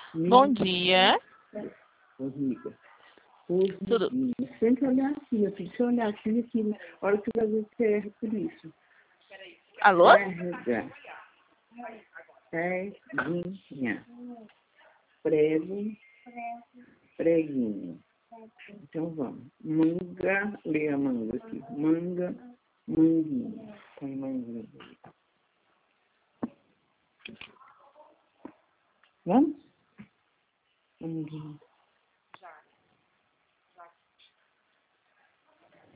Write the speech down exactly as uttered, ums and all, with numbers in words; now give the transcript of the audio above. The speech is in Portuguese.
Bom dia. Ô, Rica. Tudo. Sempre olhar aqui, eu tenho que olhar aqui, aqui. A hora que vai ver que você erra por isso. Alô? Carregar. Peguinha. Prego. Preguinho. Então vamos. Manga. Lê a manga aqui. Manga. Manguinha. Põe manguinha. Vamos? Manguinha.